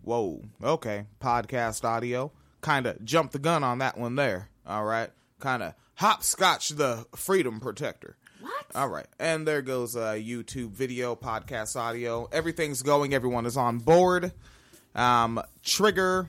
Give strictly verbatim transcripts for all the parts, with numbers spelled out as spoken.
Whoa, okay. Podcast audio. Kind of jumped the gun on that one there. All right. Kind of hopscotch the freedom protector. What? All right. And there goes uh, YouTube video, podcast audio. Everything's going. Everyone is on board. Um, trigger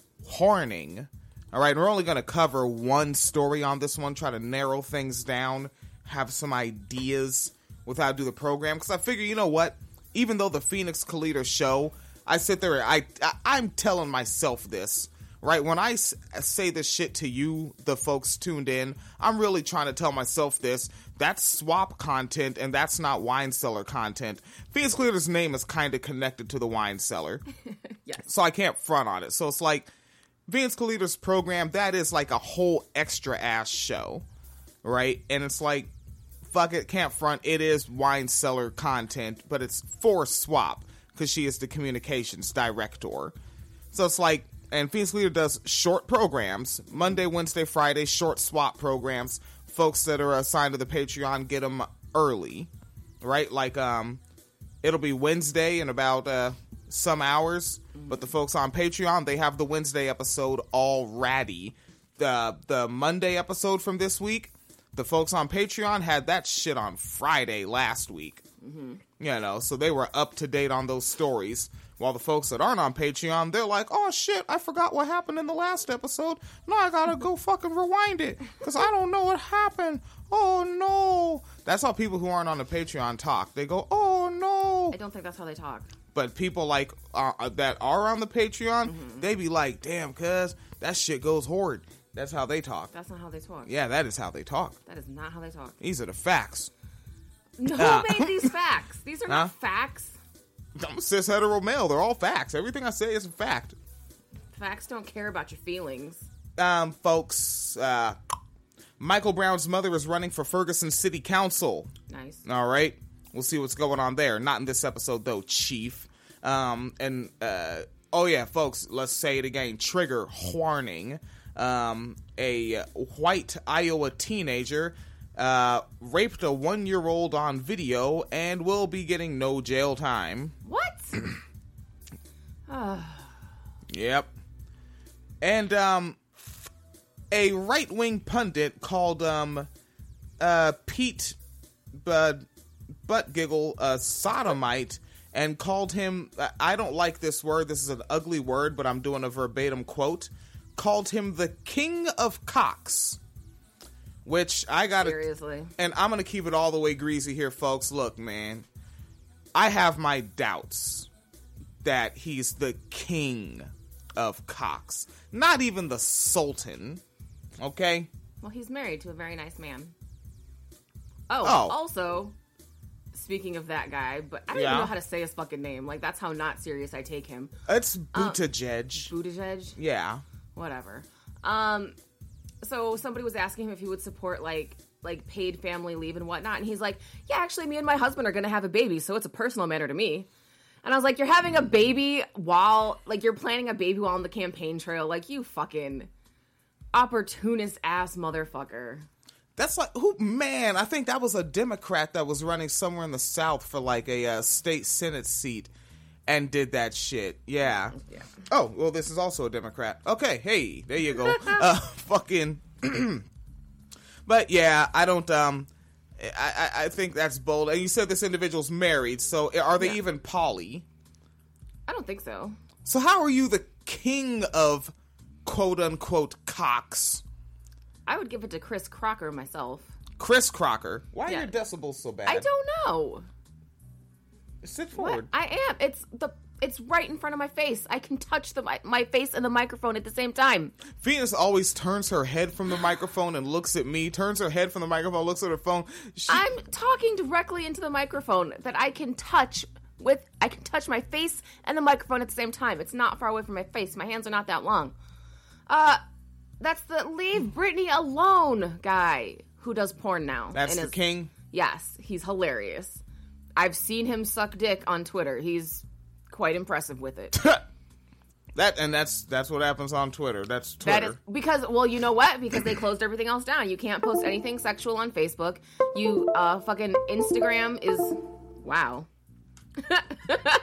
warning. All right. We're only going to cover one story on this one. Try to narrow things down. Have some ideas without do the program. Because I figure, you know what? Even though the Phoenix Calida show, I sit there, I, I I'm telling myself this, right? When I s- say this shit to you, the folks tuned in, I'm really trying to tell myself this. That's swap content, and that's not wine cellar content. Phoenix Calida's name is kind of connected to the wine cellar. Yes. So I can't front on it. So it's like, Phoenix Calida's program, that is like a whole extra ass show, right? And it's like, fuck it, can't front. It is wine cellar content, but it's for swap because she is the communications director. So it's like, and Phoenix Calida does short programs, Monday, Wednesday, Friday, short swap programs. Folks that are assigned to the Patreon get them early, right? Like, um, it'll be Wednesday in about uh, some hours, but the folks on Patreon, they have the Wednesday episode already. The the Monday episode from this week, the folks on Patreon had that shit on Friday last week. Mm-hmm. You know, so they were up to date on those stories. While the folks that aren't on Patreon, they're like, oh shit, I forgot what happened in the last episode. Now I gotta go fucking rewind it, because I don't know what happened. Oh no. That's how people who aren't on the Patreon talk. They go, oh no. I don't think that's how they talk. But people like uh, that are on the Patreon, mm-hmm. they be like, damn, cuz, that shit goes horrid. That's how they talk. That's not how they talk. Yeah, that is how they talk. That is not how they talk. These are the facts. No, Uh, who made these facts? These are huh? not facts. I'm a cis hetero male. They're all facts. Everything I say is a fact. Facts don't care about your feelings. Um, folks, uh, Michael Brown's mother is running for Ferguson City Council. Nice. All right. We'll see what's going on there. Not in this episode, though, Chief. Um, and, uh, oh yeah, folks, let's say it again. Trigger warning. Um, a white Iowa teenager uh, raped a one-year-old on video and will be getting no jail time. What? Yep. And, um, a right-wing pundit called, um, uh, Pete Bud, Buttgiggle a sodomite and called him, I don't like this word, this is an ugly word, but I'm doing a verbatim quote, called him the king of cocks. Which I gotta... Seriously. And I'm gonna keep it all the way greasy here, folks. Look, man. I have my doubts that he's the king of cocks. Not even the sultan. Okay? Well, he's married to a very nice man. Oh, Oh. also, speaking of that guy, but I don't Yeah. even know how to say his fucking name. Like, that's how not serious I take him. It's Buttigieg. Buttigieg? Yeah. Whatever. Um, so somebody was asking him if he would support, like, like paid family leave and whatnot, and he's like, yeah, actually, me and my husband are gonna have a baby, so it's a personal matter to me. And I was like, you're having a baby while, like, you're planning a baby while on the campaign trail. Like, you fucking opportunist-ass motherfucker. That's like, who, man, I think that was a Democrat that was running somewhere in the South for, like, a uh, state Senate seat and did that shit. Yeah. Yeah. Oh, well, this is also a Democrat. Okay, hey, there you go. uh, fucking... But, yeah, I don't, um... I, I, I think that's bold. And you said this individual's married, so are they Yeah. even poly? I don't think so. So how are you the king of quote-unquote cocks? I would give it to Chris Crocker myself. Chris Crocker. Why Yeah. are your decibels so bad? I don't know. Sit What? forward. I am. It's the. It's right in front of my face. I can touch the mi- my face and the microphone at the same time. Venus always turns her head from the microphone and looks at me, turns her head from the microphone, looks at her phone. She... I'm talking directly into the microphone that I can touch with. I can touch my face and the microphone at the same time. It's not far away from my face. My hands are not that long. Uh, that's the leave Britney alone guy who does porn now. That's and the is, king? Yes, he's hilarious. I've seen him suck dick on Twitter. He's quite impressive with it. That and that's that's what happens on Twitter. That's That Twitter. is because, well, you know what? Because they closed everything else down. You can't post anything sexual on Facebook. You uh, fucking Instagram is wow.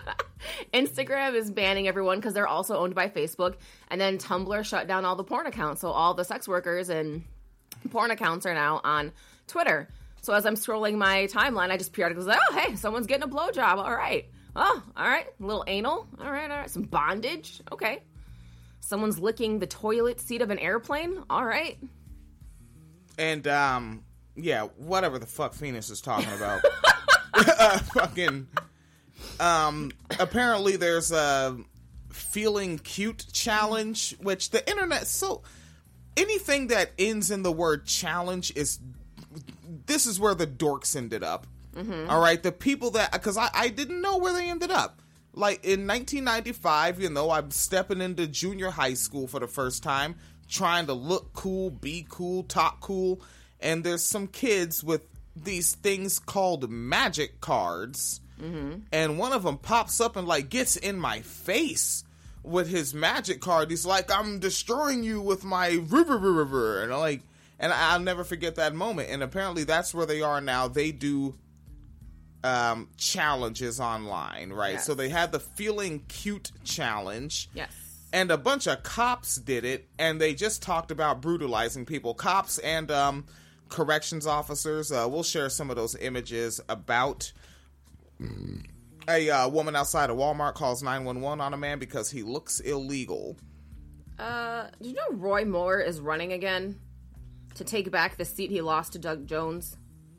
Instagram is banning everyone because they're also owned by Facebook. And then Tumblr shut down all the porn accounts. So all the sex workers and porn accounts are now on Twitter. So as I'm scrolling my timeline, I just periodically say, oh, hey, someone's getting a blowjob. All right. Oh, all right. A little anal. All right, all right. Some bondage. Okay. Someone's licking the toilet seat of an airplane. All right. And, um, yeah, whatever the fuck Phoenix is talking about. uh, fucking, um, apparently there's a feeling cute challenge, which the internet, so, anything that ends in the word challenge is, this is where the dorks ended up. Mm-hmm. All right, the people that, because I, I didn't know where they ended up. Like, in nineteen ninety-five, you know, I'm stepping into junior high school for the first time, trying to look cool, be cool, talk cool, and there's some kids with these things called magic cards, mm-hmm. and one of them pops up and, like, gets in my face with his magic card. He's like, I'm destroying you with my river, river, river, and I'm like, and I'll never forget that moment, and apparently that's where they are now. They do Um, challenges online, right? Yes. So they had the Feeling Cute challenge. Yes. And a bunch of cops did it, and they just talked about brutalizing people. Cops and um, corrections officers. Uh, we'll share some of those images about a uh, woman outside of Walmart calls nine one one on a man because he looks illegal. Uh, did you know Roy Moore is running again to take back the seat he lost to Doug Jones?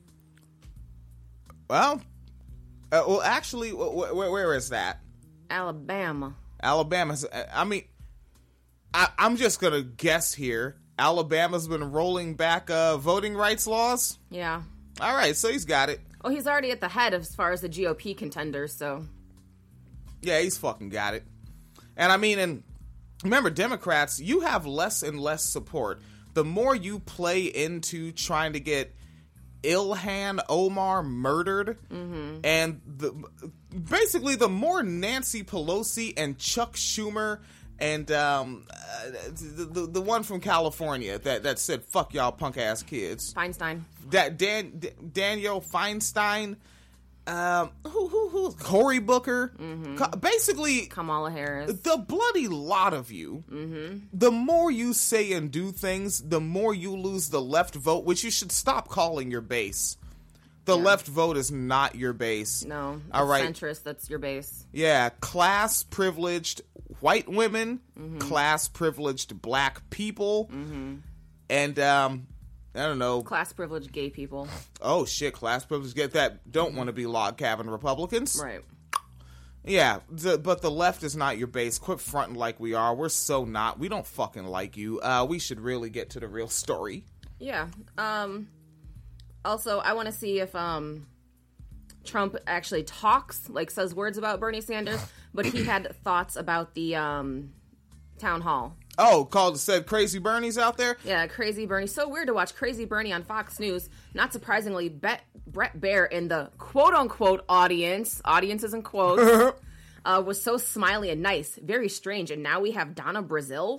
Well... Uh, well, actually, wh- wh- where is that? Alabama. Alabama's. I mean, I, I'm just gonna guess here. Alabama's been rolling back uh, voting rights laws. Yeah. All right, so he's got it. Well, he's already at the head as far as the G O P contenders. So. Yeah, he's fucking got it. And I mean, and remember, Democrats, you have less and less support. The more you play into trying to get Ilhan Omar murdered, mm-hmm. and the basically the more Nancy Pelosi and Chuck Schumer and um, uh, the, the the one from California that, that said fuck y'all punk ass kids, Feinstein, that Dan D- Danielle Feinstein, um, who who who Cory Booker, mm-hmm. Co- basically Kamala Harris, the bloody lot of you. Mm-hmm. The more you say and do things, the more you lose the left vote, which you should stop calling your base. The yeah. left vote is not your base. No, it's all right. Centrist, that's your base. Yeah, class privileged white women, mm-hmm. class privileged black people, mm-hmm. and um. I don't know. Class privileged gay people. Oh, shit. Class privileged get that don't mm-hmm. want to be log cabin Republicans. Right. Yeah, the, but the left is not your base. Quit fronting like we are. We're so not. We don't fucking like you. Uh, we should really get to the real story. Yeah. Um. Also, I want to see if um, Trump actually talks, like says words about Bernie Sanders, but he had thoughts about the um, town hall. Oh, called said Crazy Bernie's out there? Yeah, Crazy Bernie. So weird to watch Crazy Bernie on Fox News. Not surprisingly, Bet, Brett Baer in the quote-unquote audience, audiences in quotes, uh, was so smiley and nice. Very strange. And now we have Donna Brazile.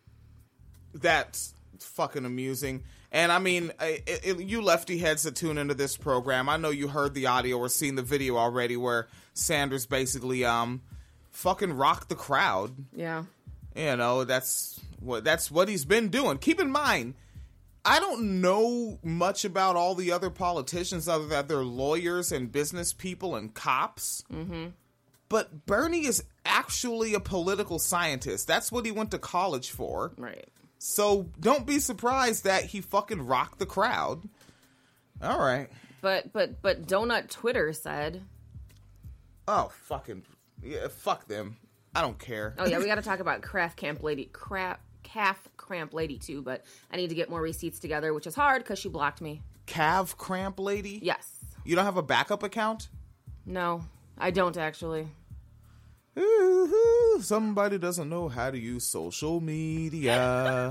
That's fucking amusing. And I mean, it, it, you lefty heads that tune into this program, I know you heard the audio or seen the video already where Sanders basically um fucking rocked the crowd. Yeah. You know, that's what that's what he's been doing. Keep in mind, I don't know much about all the other politicians other than they're lawyers and business people and cops. Mm-hmm. But Bernie is actually a political scientist. That's what he went to college for. Right. So don't be surprised that he fucking rocked the crowd. All right. But but but Donut Twitter said, "Oh fucking yeah, fuck them. I don't care." Oh yeah, we got to talk about Craft Camp Lady, crap, Calf Cramp Lady too. But I need to get more receipts together, which is hard because she blocked me. Calf Cramp Lady? Yes. You don't have a backup account? No, I don't actually. Ooh, somebody doesn't know how to use social media.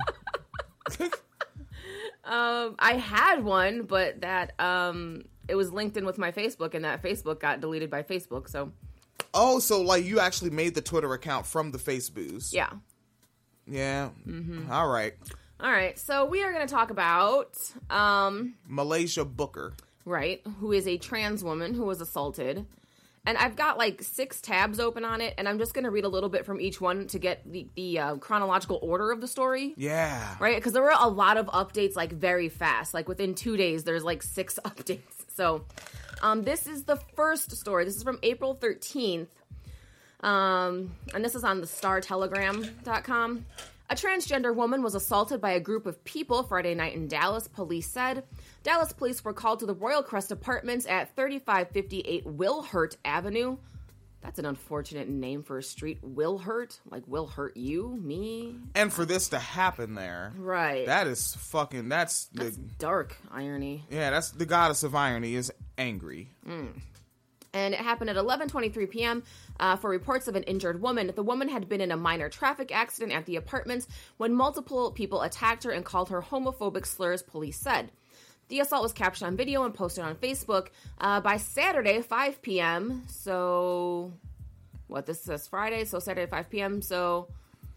um, I had one, but that um, it was linked in with my Facebook, and that Facebook got deleted by Facebook. So. Oh, so like you actually made the Twitter account from the Faceboos? Yeah. Yeah. Mm-hmm. All right. All right. So we are going to talk about um, Malaysia Booker, right? Who is a trans woman who was assaulted. And I've got like six tabs open on it, and I'm just going to read a little bit from each one to get the, the uh, chronological order of the story. Yeah. Right? Because there were a lot of updates like very fast. Like within two days, there's like six updates. So um, this is the first story. This is from April thirteenth. Um, and this is on the star telegram dot com. A transgender woman was assaulted by a group of people Friday night in Dallas, police said. Dallas police were called to the Royal Crest Apartments at thirty-five fifty-eight Wilhurt Avenue. That's an unfortunate name for a street. Wilhurt? Like, will hurt you? Me? And for this to happen there. Right. That is fucking, that's... That's the, dark irony. Yeah, that's the goddess of irony is angry. Mm. And it happened at eleven twenty-three p.m. Uh, for reports of an injured woman. The woman had been in a minor traffic accident at the apartments when multiple people attacked her and called her homophobic slurs, police said. The assault was captured on video and posted on Facebook uh, by Saturday, five p.m. So, what, this says Friday, so Saturday, five p.m. So,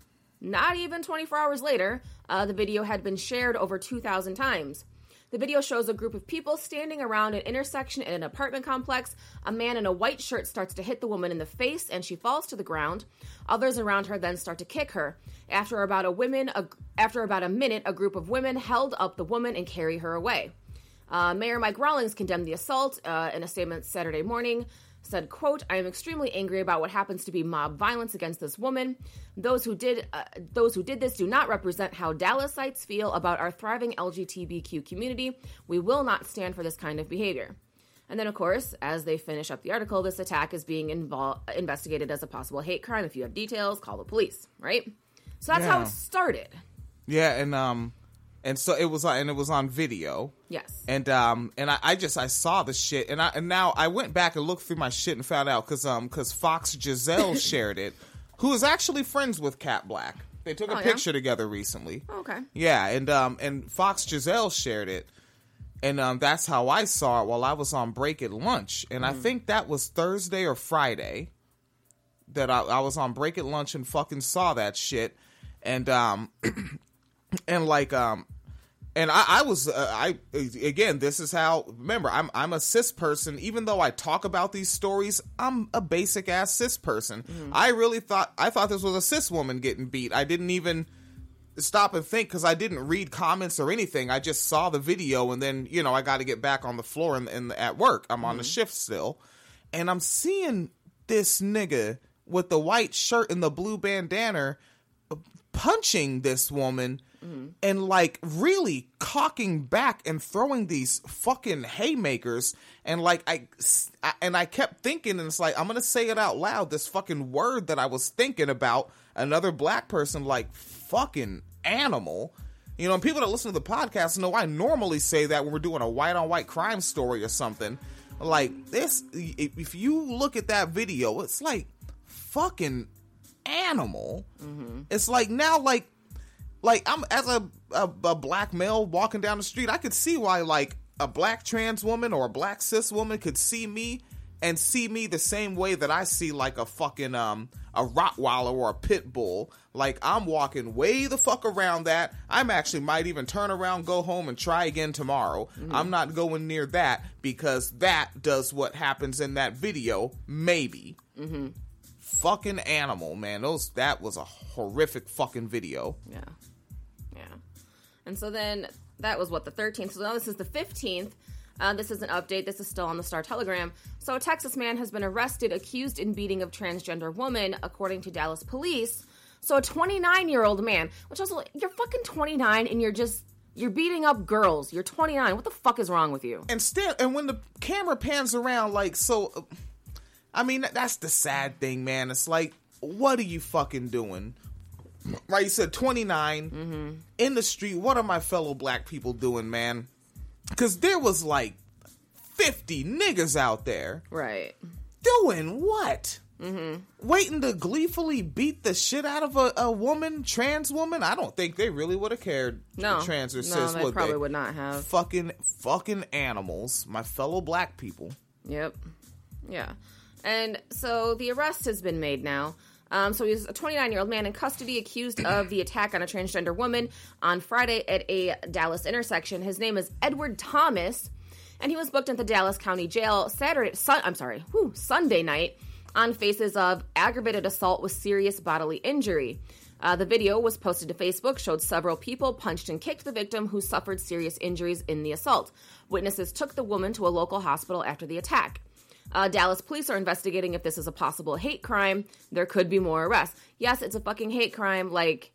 not even twenty-four hours later, uh, the video had been shared over two thousand times. The video shows a group of people standing around an intersection in an apartment complex. A man in a white shirt starts to hit the woman in the face, and she falls to the ground. Others around her then start to kick her. After about a women, a, after about a minute, a group of women held up the woman and carry her away. Uh, Mayor Mike Rawlings condemned the assault uh, in a statement Saturday morning. Said, quote, I am extremely angry about what happens to be mob violence against this woman. Those who did uh, those who did this do not represent how Dallasites feel about our thriving L G B T Q community. We will not stand for this kind of behavior. And then, of course, as they finish up the article, this attack is being invol- investigated as a possible hate crime. If you have details, call the police, right? So that's yeah. how it started. Yeah, and um, and so it was, and it was on video. Yes. And um, and I, I just I saw the shit, and I and now I went back and looked through my shit and found out because um, because Fox Giselle shared it, who is actually friends with Cat Black. They took a oh, picture yeah? together recently. Oh, okay. Yeah, and um, and Fox Giselle shared it. And um, that's how I saw it while I was on break at lunch. And mm. I think that was Thursday or Friday that I, I was on break at lunch and fucking saw that shit. And, um, and like, um, and I, I was, uh, I, again, this is how, remember, I'm, I'm a cis person. Even though I talk about these stories, I'm a basic ass cis person. Mm. I really thought, I thought this was a cis woman getting beat. I didn't even stop and think because I didn't read comments or anything. I just saw the video and then, you know, I got to get back on the floor and, and at work. I'm on mm-hmm. the shift still. And I'm seeing this nigga with the white shirt and the blue bandana punching this woman mm-hmm. and like really cocking back and throwing these fucking haymakers. And like, I, I and I kept thinking, and it's like, I'm going to say it out loud, this fucking word that I was thinking about another black person, like fucking animal. You know, and people that listen to the podcast know I normally say that when we're doing a white on white crime story or something. Like this, if you look at that video, it's like fucking animal. Mm-hmm. It's like now, like, like I'm as a, a a black male walking down the street, I could see why like a black trans woman or a black cis woman could see me and see me the same way that I see like a fucking um a Rottweiler or a pit bull. Like I'm walking way the fuck around that. I'm actually might even turn around, go home, and try again tomorrow. Mm-hmm. I'm not going near that because that does what happens in that video. Maybe. Mm-hmm. Fucking animal, man. Those that was a horrific fucking video. Yeah, yeah. And so then that was what the thirteenth. So now this is the fifteenth. Uh, this is an update. This is still on the Star Telegram. So a Texas man has been arrested accused in beating of transgender woman, according to Dallas police. So a twenty-nine-year-old man, which also, you're fucking twenty-nine and you're just, you're beating up girls. You're twenty-nine. What the fuck is wrong with you? And still, and when the camera pans around, like, so, I mean, that's the sad thing, man. It's like, what are you fucking doing? Right, you said twenty-nine, mm-hmm. in the street, what are my fellow black people doing, man? Because there was like fifty niggas out there. Right. Doing what? Mm-hmm. Waiting to gleefully beat the shit out of a, a woman, trans woman? I don't think they really would have cared. No. Trans or no, cis, they would probably they? would not have. Fucking, fucking animals. My fellow black people. Yep. Yeah. And so the arrest has been made now. Um, so he's a twenty-nine-year-old man in custody accused of the attack on a transgender woman on Friday at a Dallas intersection. His name is Edward Thomas, And he was booked at the Dallas County Jail Saturday, sun, I'm sorry, whew, Sunday night on faces of aggravated assault with serious bodily injury. Uh, the video was posted to Facebook, showed several people punched and kicked the victim who suffered serious injuries in the assault. Witnesses took the woman to a local hospital after the attack. Uh, Dallas police are investigating if this is a possible hate crime. There could be more arrests. Yes, it's a fucking hate crime. Like,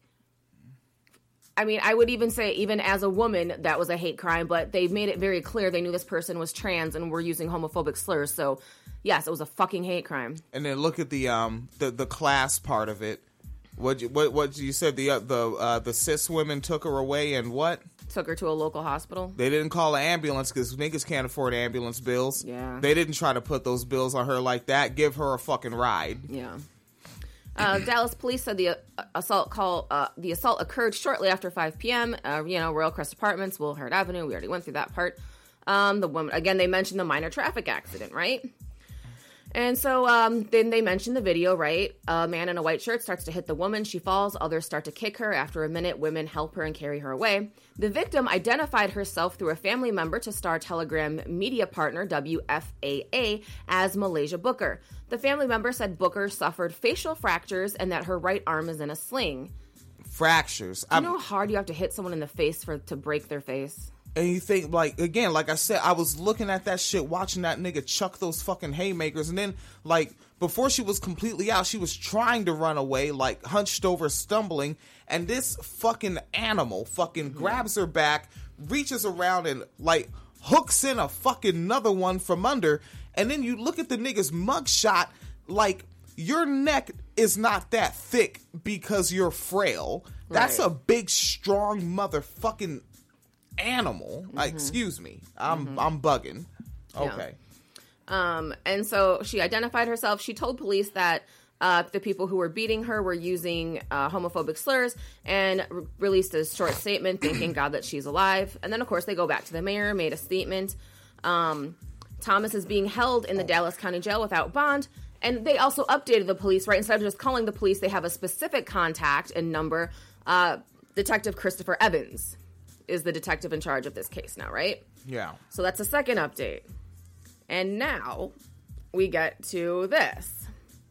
I mean, I would even say, even as a woman, that was a hate crime, but they made it very clear they knew this person was trans and were using homophobic slurs. So, yes, it was a fucking hate crime. And then look at the um the, the class part of it. What you, what what you said the uh, the uh, the cis women took her away and what? Took her to a local hospital. They didn't call an ambulance because niggas can't afford ambulance bills. Yeah. They didn't try to put those bills on her like that. Give her a fucking ride. Yeah. Uh, Dallas police said the uh, assault call uh, the assault occurred shortly after five p.m. Uh, you know, Royal Crest Apartments, Willhard Avenue. We already went through that part. Um, the woman again. They mentioned the minor traffic accident, right? And so um, then they mentioned the video, right? A man in a white shirt starts to hit the woman. She falls. Others start to kick her. After a minute, women help her and carry her away. The victim identified herself through a family member to Star Telegram media partner, W F A A, as Malaysia Booker. The family member said Booker suffered facial fractures and that her right arm is in a sling. Fractures. Do you know how hard you have to hit someone in the face for to break their face? And you think, like, again, like I said, I was looking at that shit, watching that nigga chuck those fucking haymakers. And then, like, before she was completely out, she was trying to run away, like, hunched over, stumbling. And this fucking animal fucking mm-hmm. grabs her back, reaches around and, like, hooks in a fucking another one from under. And then you look at the nigga's mugshot, like, your neck is not that thick because you're frail. That's right. a big, strong motherfucking animal. Mm-hmm. Uh, excuse me. I'm mm-hmm. I'm bugging. Okay. Yeah. Um, and so she identified herself. She told police that uh, the people who were beating her were using uh, homophobic slurs and re- released a short statement thanking God that she's alive. And then, of course, they go back to the mayor, made a statement. Um, Thomas is being held in the Dallas County Jail without bond. And they also updated the police, right? Instead of just calling the police, they have a specific contact and number. Uh, Detective Christopher Evans is the detective in charge of this case now, right? Yeah. So that's a second update. And now we get to this.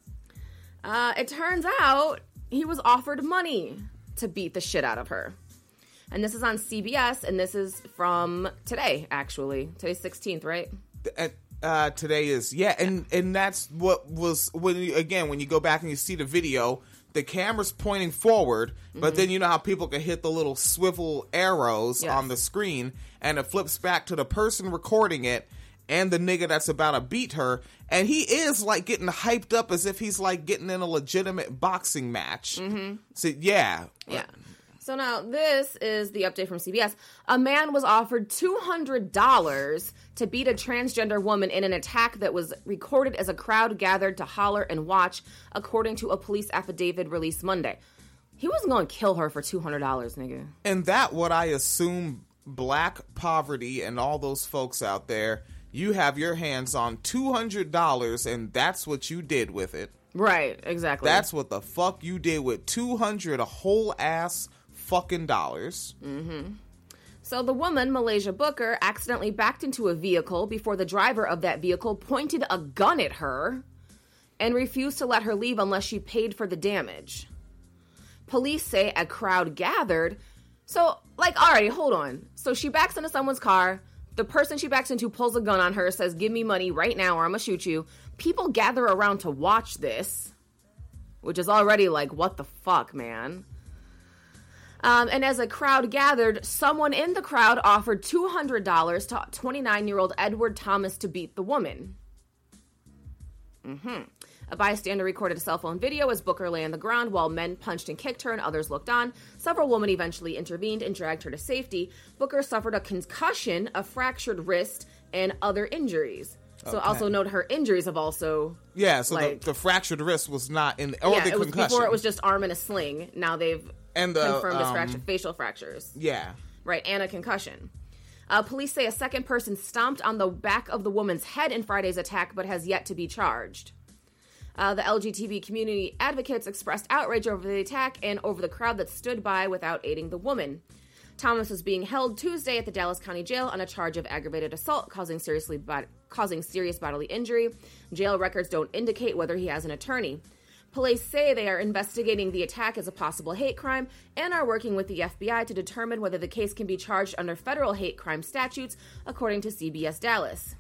Uh, it turns out he was offered money to beat the shit out of her. And this is on C B S, and this is from today, actually. Today's sixteenth, right? And, uh, today is, yeah, and, and that's what was, when you, again, when you go back and you see the video, the camera's pointing forward, but mm-hmm. then you know how people can hit the little swivel arrows yes. on the screen, and it flips back to the person recording it and the nigga that's about to beat her, and he is, like, getting hyped up as if he's, like, getting in a legitimate boxing match. Mm-hmm. So, yeah. Yeah. So now this is the update from C B S. A man was offered two hundred dollars to beat a transgender woman in an attack that was recorded as a crowd gathered to holler and watch, according to a police affidavit released Monday. He wasn't going to kill her for two hundred dollars, nigga. And that what I assume black poverty and all those folks out there, you have your hands on two hundred dollars and that's what you did with it. Right, exactly. That's what the fuck you did with two hundred a whole ass fucking dollars. Mm-hmm. So the woman, Malaysia Booker, accidentally backed into a vehicle before the driver of that vehicle pointed a gun at her and refused to let her leave unless she paid for the damage. Police say a crowd gathered. So, like, all right, hold on. So she backs into someone's car. The person she backs into pulls a gun on her, says, give me money right now or I'm gonna shoot you. People gather around to watch this, which is already like, what the fuck, man? Um, and as a crowd gathered, someone in the crowd offered two hundred dollars to twenty-nine-year-old Edward Thomas to beat the woman. Mm-hmm. A bystander recorded a cell phone video as Booker lay on the ground while men punched and kicked her and others looked on. Several women eventually intervened and dragged her to safety. Booker suffered a concussion, a fractured wrist, and other injuries. So okay. Also note her injuries have also... Yeah, so like, the, the fractured wrist was not in... Or yeah, the it was, concussion. before it was just arm in a sling. Now they've and the, confirmed um, as fracture, facial fractures. Yeah. Right, and a concussion. Uh, police say a second person stomped on the back of the woman's head in Friday's attack, but has yet to be charged. Uh, the L G B T community advocates expressed outrage over the attack and over the crowd that stood by without aiding the woman. Thomas was being held Tuesday at the Dallas County Jail on a charge of aggravated assault causing seriously bod- causing serious bodily injury. Jail records don't indicate whether he has an attorney. Police say they are investigating the attack as a possible hate crime and are working with the F B I to determine whether the case can be charged under federal hate crime statutes, according to C B S Dallas.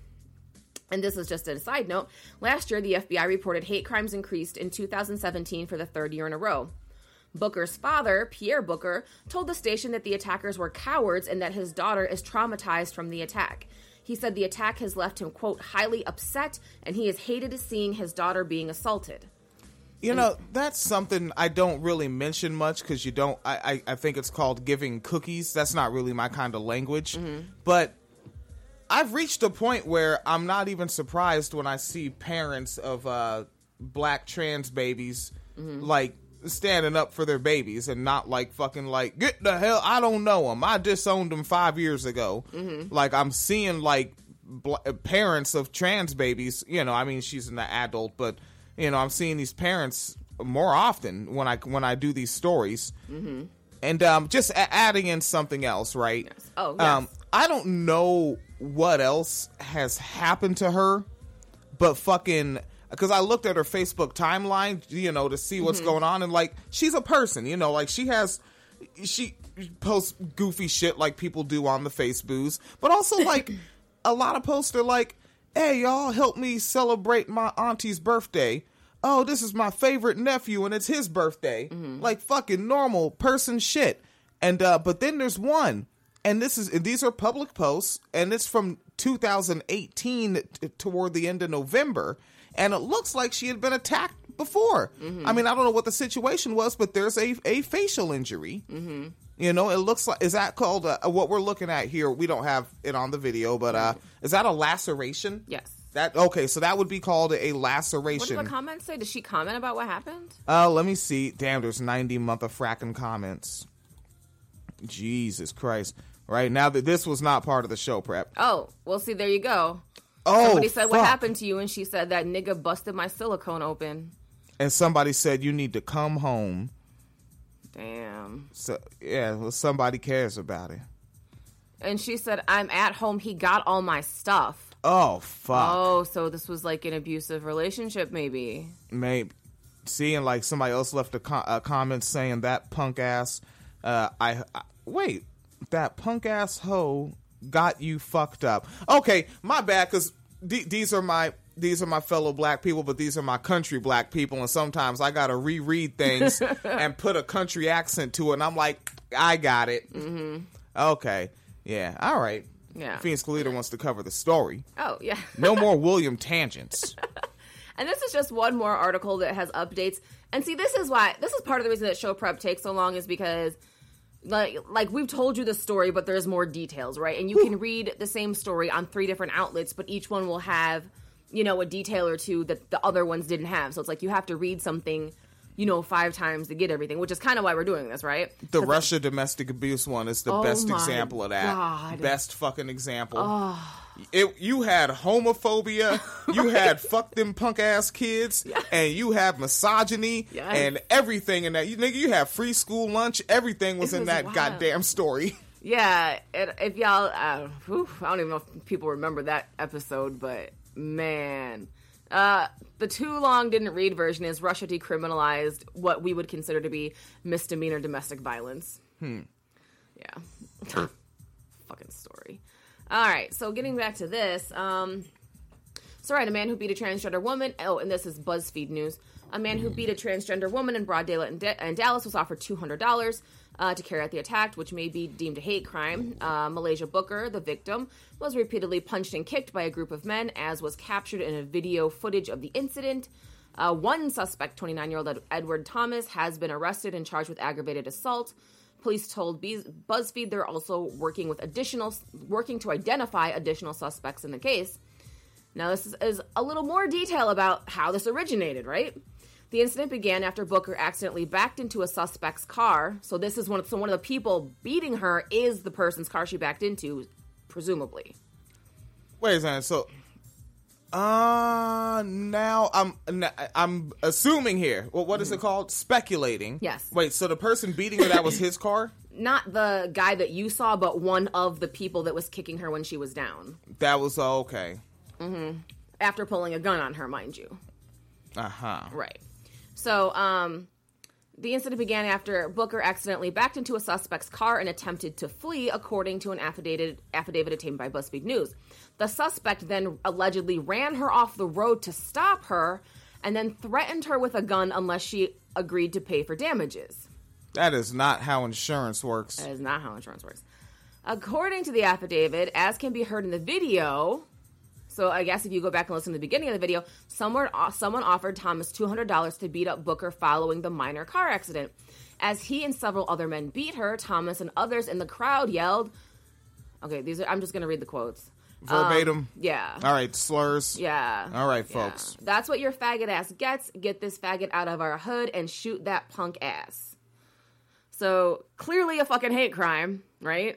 And this is just a side note. Last year, the F B I reported hate crimes increased in two thousand seventeen for the third year in a row. Booker's father, Pierre Booker, told the station that the attackers were cowards and that his daughter is traumatized from the attack. He said the attack has left him, quote, highly upset, and he has hated seeing his daughter being assaulted. You know, that's something I don't really mention much because you don't, I, I, I think it's called giving cookies. That's not really my kind of language. Mm-hmm. But I've reached a point where I'm not even surprised when I see parents of uh, black trans babies, mm-hmm. like, standing up for their babies and not like fucking like, get the hell, I don't know them. I disowned them five years ago. Mm-hmm. Like, I'm seeing like bl- parents of trans babies, you know, I mean, she's an adult, but you know, I'm seeing these parents more often when I when I do these stories, mm-hmm. and um, just a- adding in something else, right? Yes. Oh, yes. Um, I don't know what else has happened to her, but fucking, because I looked at her Facebook timeline, you know, to see what's mm-hmm. going on, and like, she's a person, you know, like she has, she posts goofy shit like people do on the Facebooks, but also like a lot of posts are like, hey, y'all, help me celebrate my auntie's birthday. Oh, this is my favorite nephew, and it's his birthday. Mm-hmm. Like, fucking normal person shit. And, uh, but then there's one, and this is, and these are public posts, and it's from two thousand eighteen t- toward the end of November, and it looks like she had been attacked before. Mm-hmm. I mean, I don't know what the situation was, but there's a, a facial injury. Mm-hmm. You know, it looks like, is that called, uh, what we're looking at here, we don't have it on the video, but uh, is that a laceration? Yes. That okay, so that would be called a laceration. What did the comments say? Did she comment about what happened? Uh, let me see. Damn, there's ninety month of fracking comments. Jesus Christ. Right, now that this was not part of the show prep. Oh, well, see, there you go. Oh, somebody said, fuck. What happened to you? And she said, that nigga busted my silicone open. And somebody said, you need to come home. Damn. So yeah, well, somebody cares about it. And she said, I'm at home. He got all my stuff. Oh, fuck. Oh, so this was like an abusive relationship, maybe. Maybe. See, and like somebody else left a, co- a comment saying that punk ass, uh, I, I, wait, that punk ass hoe got you fucked up. Okay, my bad, because th- these are my, these are my fellow black people, but these are my country black people, and sometimes I gotta reread things and put a country accent to it, and I'm like, I got it. Mm-hmm. Okay, yeah, all right. Yeah. Phoenix Calida wants to cover the story. Oh, yeah. No more William tangents. And this is just one more article that has updates. And see, this is why, this is part of the reason that show prep takes so long, is because, like, like we've told you the story, but there's more details, right? And you Whew. can read the same story on three different outlets, but each one will have, you know, a detail or two that the other ones didn't have. So it's like you have to read something, you know, five times to get everything, which is kind of why we're doing this, right? The Russia domestic abuse one is the oh best example of that. God. Best fucking example. Oh. It, you had homophobia, you had fuck them punk ass kids, yes. and you have misogyny yes. and everything in that. You nigga, you have free school lunch. Everything was it in was that wild. goddamn story. Yeah, it, if y'all, uh, whew, I don't even know if people remember that episode, but man. Uh, the too long didn't read version is Russia decriminalized what we would consider to be misdemeanor domestic violence. Hmm. Yeah. Fucking story. All right, so getting back to this. Um, so, right, a man who beat a transgender woman. Oh, and this is BuzzFeed News. A man who beat a transgender woman in broad daylight in, da- in Dallas was offered two hundred dollars uh, to carry out the attack, which may be deemed a hate crime. Uh, Malaysia Booker, the victim, was repeatedly punched and kicked by a group of men, as was captured in a video footage of the incident. Uh, one suspect, twenty-nine-year-old Ed- Edward Thomas, has been arrested and charged with aggravated assault. Police told Be- BuzzFeed they're also working with additional, working to identify additional suspects in the case. Now, this is, is a little more detail about how this originated, right? The incident began after Booker accidentally backed into a suspect's car. So this is one of, so one of the people beating her is the person's car she backed into, presumably. Wait a second. So, Uh, now I'm I'm assuming here. Well, what is it called? Speculating. Yes. Wait, so the person beating her, that was his car? Not the guy that you saw, but one of the people that was kicking her when she was down. That was uh, okay. Mm-hmm. After pulling a gun on her, mind you. Uh-huh. Right. So, um, the incident began after Booker accidentally backed into a suspect's car and attempted to flee, according to an affidavit, affidavit obtained by BuzzFeed News. The suspect then allegedly ran her off the road to stop her and then threatened her with a gun unless she agreed to pay for damages. That is not how insurance works. That is not how insurance works. According to the affidavit, as can be heard in the video, so I guess if you go back and listen to the beginning of the video, someone, someone offered Thomas two hundred dollars to beat up Booker following the minor car accident. As he and several other men beat her, Thomas and others in the crowd yelled, okay, these are, I'm just going to read the quotes. Verbatim? Um, yeah. All right, slurs? Yeah. All right, yeah. folks. That's what your faggot ass gets. Get this faggot out of our hood and shoot that punk ass. So, clearly a fucking hate crime, right?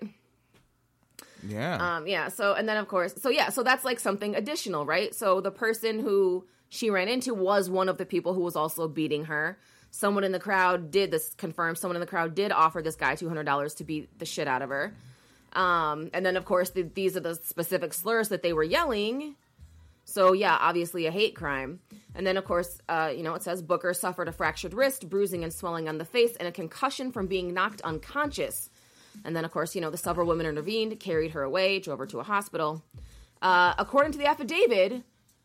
Yeah. Um, yeah, so, and then of course, so yeah, so that's like something additional, right? So the person who she ran into was one of the people who was also beating her. Someone in the crowd did this, confirmed someone in the crowd did offer this guy two hundred dollars to beat the shit out of her. Um, and then of course, the, these are the specific slurs that they were yelling. So yeah, obviously a hate crime. And then of course, uh, you know, it says Booker suffered a fractured wrist, bruising and swelling on the face, and a concussion from being knocked unconscious. And then, of course, you know, the several women intervened, carried her away, drove her to a hospital. Uh, according to the affidavit,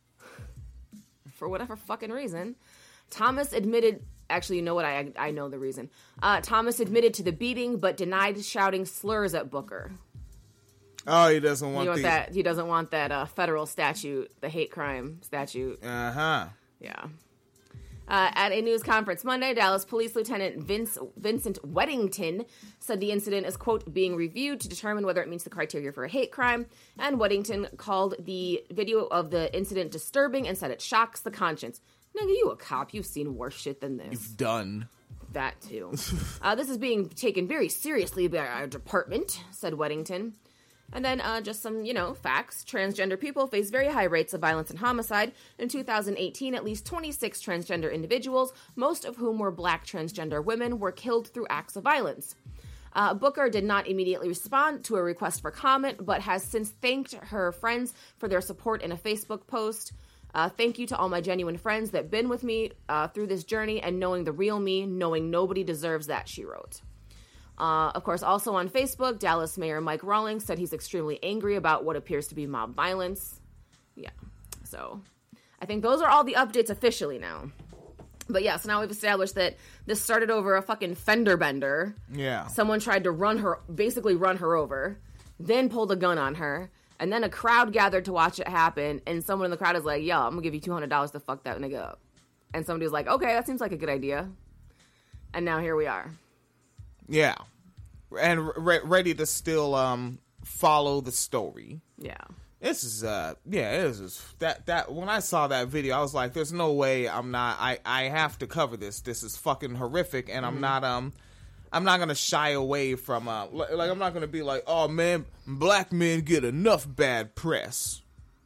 for whatever fucking reason, Thomas admitted... Actually, you know what? I I know the reason. Uh, Thomas admitted to the beating, but denied shouting slurs at Booker. Oh, he doesn't want, you want these... that. He doesn't want that uh, federal statute, the hate crime statute. Uh-huh. Yeah. Uh, at a news conference Monday, Dallas Police Lieutenant Vince, Vincent Weddington said the incident is, quote, being reviewed to determine whether it meets the criteria for a hate crime. And Weddington called the video of the incident disturbing and said it shocks the conscience. Nigga, you a cop. You've seen worse shit than this. You've done. That, too. uh, this is being taken very seriously by our department, said Weddington. And then uh, just some, you know, facts. Transgender people face very high rates of violence and homicide. In two thousand eighteen, at least twenty-six transgender individuals, most of whom were black transgender women, were killed through acts of violence. Uh, Booker did not immediately respond to a request for comment, but has since thanked her friends for their support in a Facebook post. Uh, thank you to all my genuine friends that been with me uh, through this journey and knowing the real me, knowing nobody deserves that, she wrote. Uh, of course, also on Facebook, Dallas Mayor Mike Rawlings said he's extremely angry about what appears to be mob violence. Yeah, so I think those are all the updates officially now. But yeah, so now we've established that this started over a fucking fender bender. Yeah. Someone tried to run her, basically run her over, then pulled a gun on her, and then a crowd gathered to watch it happen, and someone in the crowd is like, yo, I'm gonna give you two hundred dollars to fuck that nigga up. And somebody was like, okay, that seems like a good idea. And now here we are. Yeah. And re- ready to still um follow the story. Yeah. This is uh yeah, this is that that when I saw that video, I was like, there's no way I'm not I, I have to cover this. This is fucking horrific, and mm-hmm. I'm not um I'm not gonna shy away from uh like, like I'm not gonna be like, oh man, black men get enough bad press.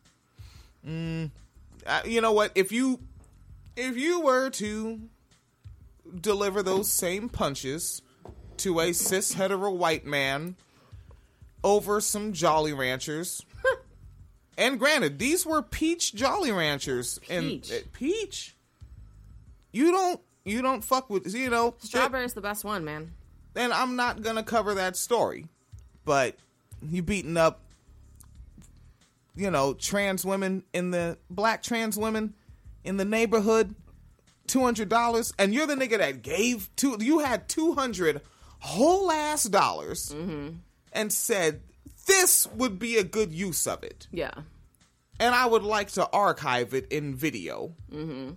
Mm, uh, you know what? If you if you were to deliver those same punches to a cis hetero white man over some Jolly Ranchers. And granted, these were peach Jolly Ranchers. Peach. And uh, peach. You don't you don't fuck with, you know. Strawberry's the best one, man. And I'm not going to cover that story. But you beating up, you know, trans women in the, black trans women in the neighborhood, two hundred dollars, and you're the nigga that gave, two, you had two hundred whole ass dollars mm-hmm. and said, this would be a good use of it. Yeah. And I would like to archive it in video. Mm-hmm.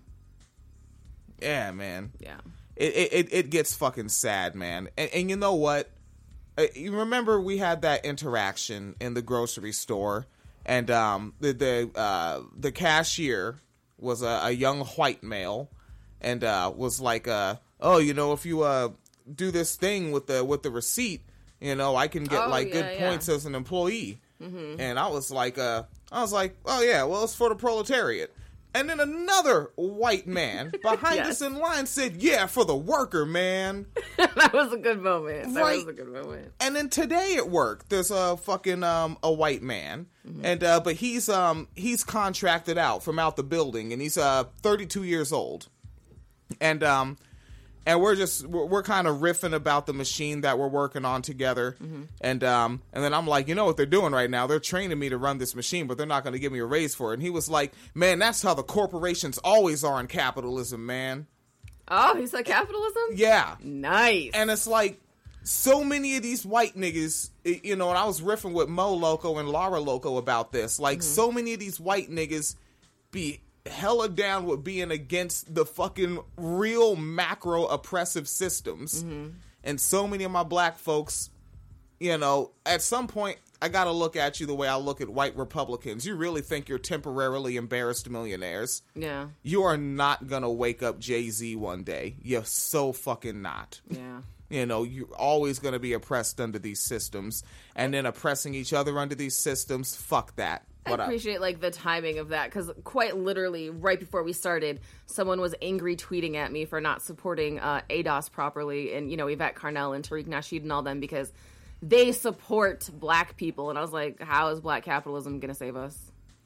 Yeah, man. Yeah. It it, it gets fucking sad, man. And, and you know what? Uh, you remember we had that interaction in the grocery store, and um, the the uh, the cashier was a, a young white male, and uh, was like, uh, "Oh, you know, if you uh do this thing with the with the receipt, you know, I can get oh, like yeah, good yeah. points as an employee." Mm-hmm. And I was like, uh, I was like, oh yeah, well, it's for the proletariat. And then another white man behind Yes. us in line said, yeah, for the worker, man. That was a good moment. That Right. was a good moment. And then today at work, there's a fucking um a white man, mm-hmm. and uh, but he's um he's contracted out from out the building, and he's uh thirty-two years old, and um and we're just we're, we're kind of riffing about the machine that we're working on together, mm-hmm. and um and then I'm like, you know what they're doing right now? They're training me to run this machine, but they're not going to give me a raise for it. And he was like, man, that's how the corporations always are in capitalism, man. Oh, he said capitalism? Yeah, Nice. and it's like. So many of these white niggas, you know, and I was riffing with Mo Loco and Laura Loco about this. Like, mm-hmm. so many of these white niggas be hella down with being against the fucking real macro oppressive systems. Mm-hmm. And so many of my black folks, you know, at some point, I gotta look at you the way I look at white Republicans. You really think you're temporarily embarrassed millionaires. Yeah. You are not gonna wake up Jay-Z one day. You're so fucking not. Yeah. You know, you're always going to be oppressed under these systems, and then oppressing each other under these systems. Fuck that. What I appreciate up? like the timing of that, because quite literally right before we started, someone was angry tweeting at me for not supporting uh, A D O S properly, and you know Yvette Carnell and Tariq Nasheed and all them, because they support black people, and I was like, how is black capitalism going to save us?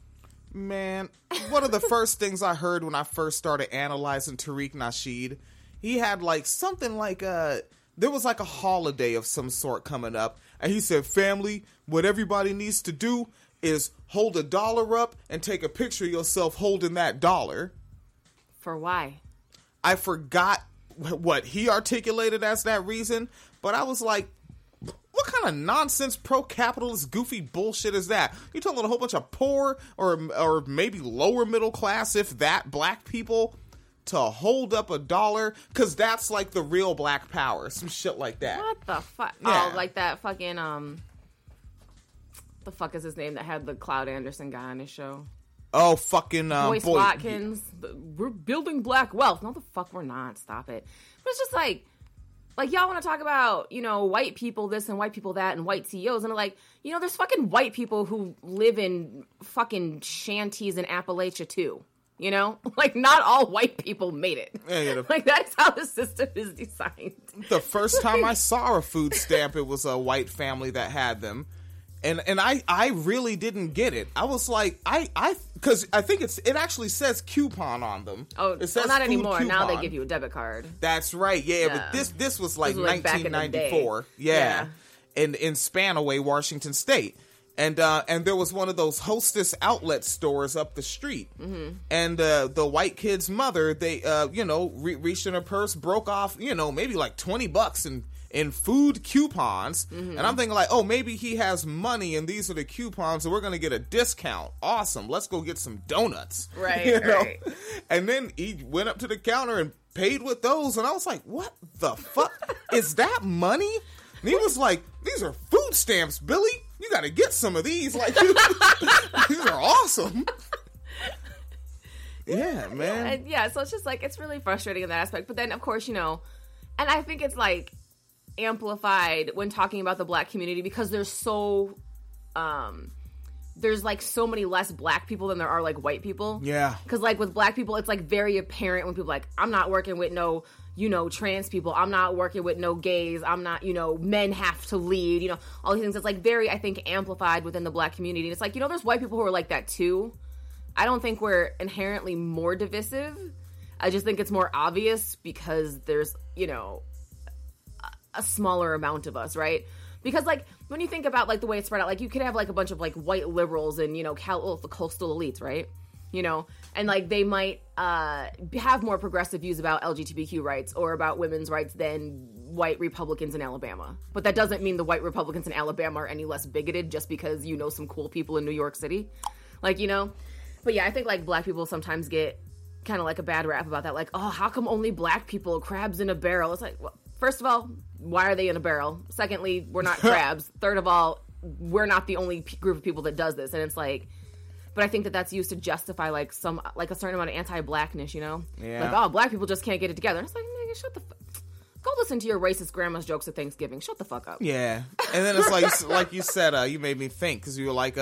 Man, one of the first things I heard when I first started analyzing Tariq Nasheed, he had like something like a. There was like a holiday of some sort coming up, and he said, family, what everybody needs to do is hold a dollar up and take a picture of yourself holding that dollar. For why? I forgot what he articulated as that reason, but I was like, what kind of nonsense pro-capitalist goofy bullshit is that? You telling a whole bunch of poor or or maybe lower middle class, if that, black people to hold up a dollar, because that's like the real black power, some shit like that. What the fuck? Yeah. Oh, like that fucking um the fuck is his name that had the Cloud Anderson guy on his show? Oh, fucking um, Boyce boy. Watkins. We're building black wealth. No, the fuck we're not. Stop it. But it's just like like y'all want to talk about, you know, white people this and white people that and white C E Os, and like, you know, there's fucking white people who live in fucking shanties in Appalachia too. You know, like not all white people made it. Yeah, the, like that's how the system is designed. The first time I saw a food stamp, it was a white family that had them, and and I I really didn't get it. I was like, I I because I think it's it actually says coupon on them. Oh, it says well, not food anymore. coupon. Now they give you a debit card. That's right. Yeah, Yeah. but this this was like, This was like back nineteen in the ninety-four. day. Yeah. Yeah. in in Spanaway, Washington State. And uh, and there was one of those Hostess outlet stores up the street, mm-hmm. and uh, the white kid's mother, they uh, you know re- reached in her purse, broke off you know maybe like twenty bucks in in food coupons, mm-hmm. and I'm thinking like, oh, maybe he has money and these are the coupons, and we're gonna get a discount. Awesome, let's go get some donuts, right? You know? Right. And then he went up to the counter and paid with those, and I was like, what the fuck is that money? And he was like, these are food stamps, Billy. You got to get some of these. Like, these are awesome. Yeah, man. And yeah, so it's just like, it's really frustrating in that aspect. But then, of course, you know, and I think it's like amplified when talking about the black community because there's so, um, there's like so many less black people than there are like white people. Yeah. Because like with black people, it's like very apparent when people are like, I'm not working with no, you know, trans people. I'm not working with no gays. I'm not, you know, men have to lead, you know, all these things. It's like very, I think, amplified within the black community. And it's like, you know, there's white people who are like that too. I don't think we're inherently more divisive. I just think it's more obvious because there's, you know, a, a smaller amount of us, right? Because, like, when you think about, like, the way it's spread out, like, you could have, like, a bunch of, like, white liberals and, you know, cal- the coastal elites, right? You know, and like they might uh, have more progressive views about L G B T Q rights or about women's rights than white Republicans in Alabama. But that doesn't mean the white Republicans in Alabama are any less bigoted just because you know some cool people in New York City. Like, you know, but yeah, I think like black people sometimes get kind of like a bad rap about that. Like, oh, how come only black people, crabs in a barrel? It's like, well, first of all, why are they in a barrel? Secondly, we're not crabs. Third of all, we're not the only p- group of people that does this. And it's like, but I think that that's used to justify like some like a certain amount of anti-blackness, you know? Yeah. Like, oh, black people just can't get it together. And it's like, nigga, shut the fuck. Go listen to your racist grandma's jokes at Thanksgiving. Shut the fuck up. Yeah. And then it's like like you said, uh, you made me think because you were like, uh,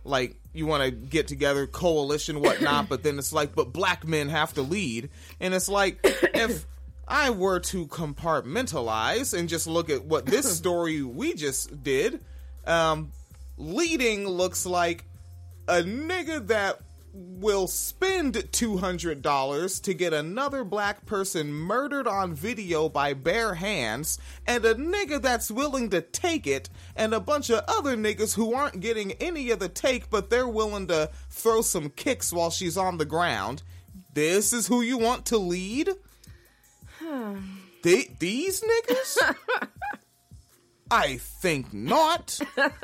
like, you want to get together, coalition, whatnot, but then it's like, but black men have to lead. And it's like, if I were to compartmentalize and just look at what this story we just did, um, leading looks like a nigga that will spend two hundred dollars to get another black person murdered on video by bare hands, and a nigga that's willing to take it, and a bunch of other niggas who aren't getting any of the take, but they're willing to throw some kicks while she's on the ground. This is who you want to lead? they, these niggas? I think not.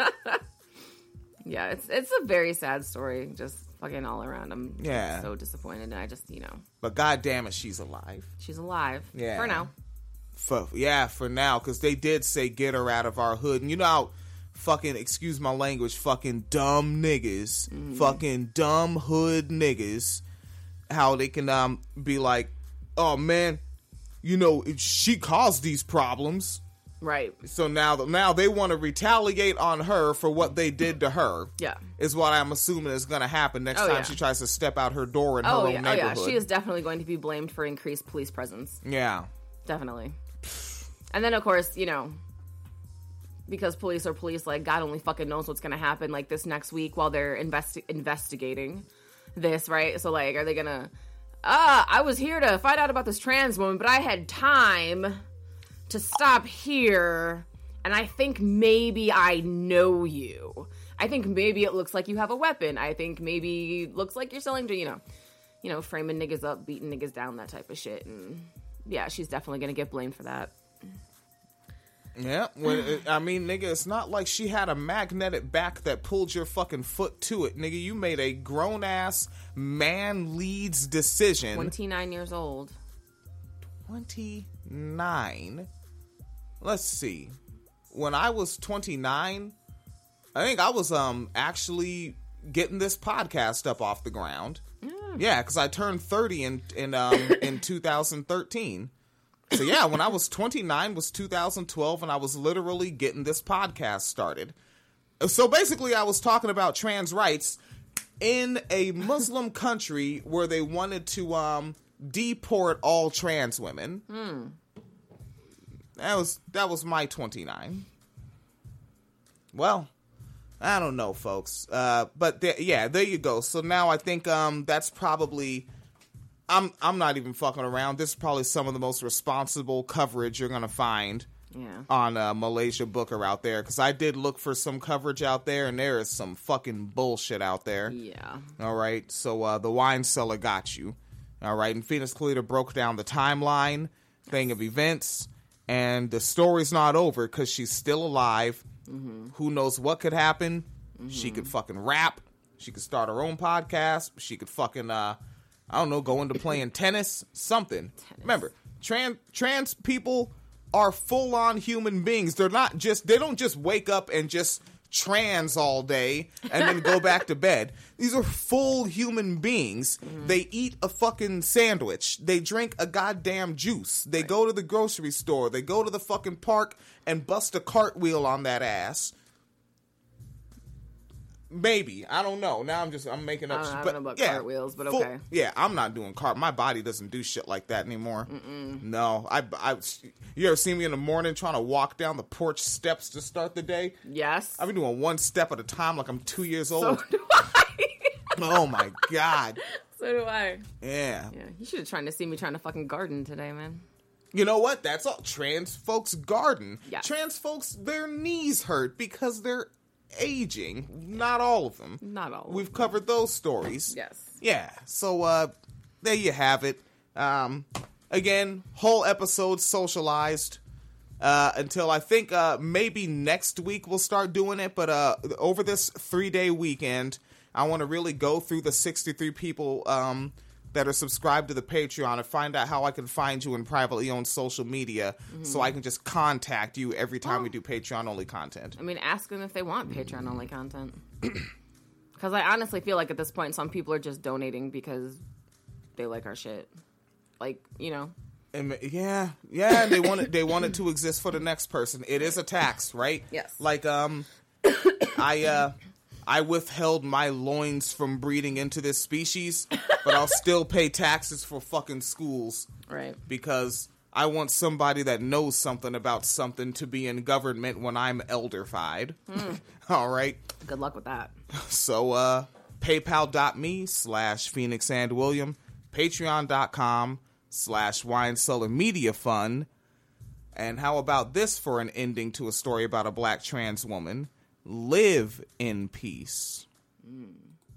Yeah, it's it's a very sad story, just fucking all around. I'm yeah. so disappointed, and I just, you know. But goddamn it, she's alive. She's alive. Yeah. For now. For, yeah, for now, because they did say get her out of our hood. And you know how fucking, excuse my language, fucking dumb niggas, mm-hmm. fucking dumb hood niggas, how they can um be like, oh man, you know, she caused these problems. Right. So now, now they want to retaliate on her for what they did to her. Yeah. Is what I'm assuming is going to happen next oh, time yeah. she tries to step out her door in oh, her yeah. own neighborhood. Oh, yeah. She is definitely going to be blamed for increased police presence. Yeah. Definitely. And then, of course, you know, because police are police, like, God only fucking knows what's going to happen, like, this next week while they're investi- investigating this, right? So, like, are they going to, ah, I was here to find out about this trans woman, but I had time to stop here, and I think maybe I know you. I think maybe it looks like you have a weapon. I think maybe it looks like you're selling to, you know, you know, framing niggas up, beating niggas down, that type of shit. And yeah, she's definitely gonna get blamed for that. Yeah, when it, I mean, nigga, it's not like she had a magnetic back that pulled your fucking foot to it, nigga. You made a grown ass man leads decision. twenty-nine years old. twenty-nine. Let's see. When I was twenty-nine, I think I was um actually getting this podcast up off the ground. Mm. Yeah, because I turned thirty in in um in two thousand thirteen. So yeah, when I was twenty-nine was two thousand twelve, and I was literally getting this podcast started. So basically, I was talking about trans rights in a Muslim country where they wanted to um deport all trans women. Hmm. That was that was my twenty-nine. Well, I don't know, folks. Uh, but th- yeah, there you go. So now I think um, that's probably. I'm I'm not even fucking around. This is probably some of the most responsible coverage you're gonna find yeah. on uh, Malaysia Booker out there. Because I did look for some coverage out there, and there is some fucking bullshit out there. Yeah. All right. So uh, the wine cellar got you. All right. And Phoenix Kalita broke down the timeline thing of events. And the story's not over because she's still alive. Mm-hmm. Who knows what could happen? Mm-hmm. She could fucking rap. She could start her own podcast. She could fucking, uh, I don't know, go into playing tennis. Something. Tennis. Remember, trans trans people are full-on human beings. They're not just, they don't just wake up and just trans all day and then go back to bed. These are full human beings. Mm-hmm. They eat a fucking sandwich. They drink a goddamn juice. They right. go to the grocery store. They go to the fucking park and bust a cartwheel on that ass. Maybe. I don't know. Now I'm just, I'm making up shit. I don't but, know about yeah, cartwheels, but full, okay. Yeah, I'm not doing cart. My body doesn't do shit like that anymore. Mm-mm. No. I, I, you ever see me in the morning trying to walk down the porch steps to start the day? Yes. I've been doing one step at a time like I'm two years old. So do I. Oh my God. So do I. Yeah. Yeah. You should have tried to see me trying to fucking garden today, man. You know what? That's all. Trans folks garden. Yeah. Trans folks, their knees hurt because they're aging. Not all of them. Not all of We've them. covered those stories. Yes. Yeah. So, uh, there you have it. Um, again, whole episode socialized. Uh, until I think, uh, maybe next week we'll start doing it. But, uh, over this three-day weekend, I want to really go through the sixty-three people, um, that are subscribed to the Patreon and find out how I can find you in privately owned social media mm-hmm. so I can just contact you every time well, we do Patreon-only content. I mean, ask them if they want Patreon-only content. Because I honestly feel like at this point, some people are just donating because they like our shit. Like, you know. And yeah, yeah, they want it, they want it to exist for the next person. It is a tax, right? Yes. Like, um, I, uh, I withheld my loins from breeding into this species, but I'll still pay taxes for fucking schools. Right. Because I want somebody that knows something about something to be in government when I'm elderfied. Mm. All right. Good luck with that. So, uh, paypal.me slash Phoenix and William, patreon.com slash Wine Cellar Media Fund. And how about this for an ending to a story about a black trans woman? Live in peace. Mm.